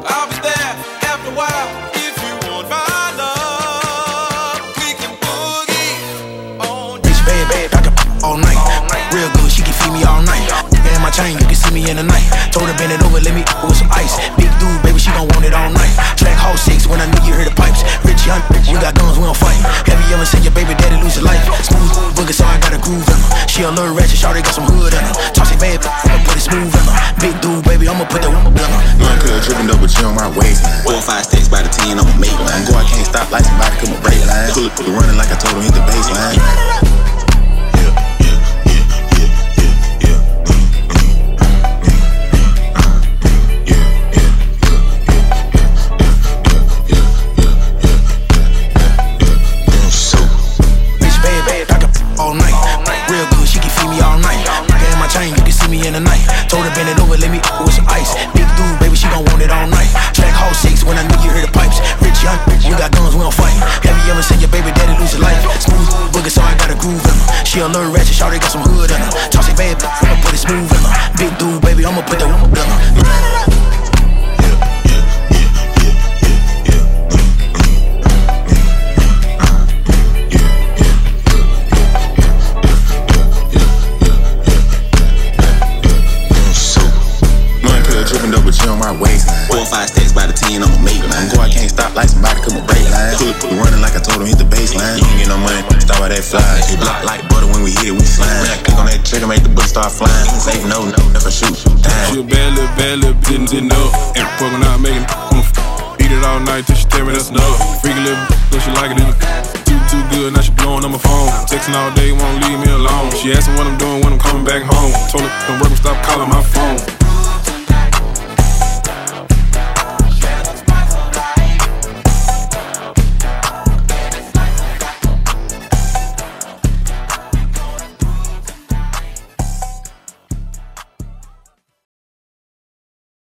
I'll be there after a while. If you want my love, we can boogie on. Bitch bad, I can all night. Real good, she can feed me all night. In my chain, you can see me in the night. Told her bend it over, let me with some ice. Big dude, baby, she gon' want it all night. Track hall 6 when I knew you heard the pipes. Rich young, we got guns, we don't fight. Have you ever seen your baby daddy lose his life? Smooth boogie, so I got a groove in her. She a little ratchet, shawty got some hood in her. Toxic bad, I'ma put it smooth in her. Big dude, baby, I'ma put that in her. Young girl drippin' double G on my waistline. 4 or 5 stacks by the 10 on my make line. Go, I can't stop like somebody cut my brake line. Pull it running like I told him hit the baseline. Real good, she can feed me all night. In my chain, you can see me in the night. Told her bend it over, let me with some ice. Big dude, baby, she gon' want it all night. Track hall 6 when I knew you heard the pipes. Rich young, we got guns, we don't fight. Have you ever seen your baby daddy lose his life? Smooth boogie, so I got a groove in her. She a little ratchet, shawty got some hood in her. Toxic bad, I'ma put it smooth in her. Big dude, baby, I'ma put that in her. Drippin' double G on my waistline. 4 or 5 stacks by the 10 on my make line. Go, I can't stop like somebody cut my brake line. Pull it running like I told him hit the baseline. You ain't get no money, start by that fly. It block like butter when we hit it, we slime. When I click on that trigger, make the bullet start flying. Say no, never shoot. Damn. She a bad little bitch, didn't know. And fuck when I make it, beat it all night till she tell me that's no. Freaky little bitch, she like it in the too good, now she blowing on my phone. Texting all day, won't leave me alone. She asking what I'm doing when I'm coming back home. Told her, come work and stop calling my phone.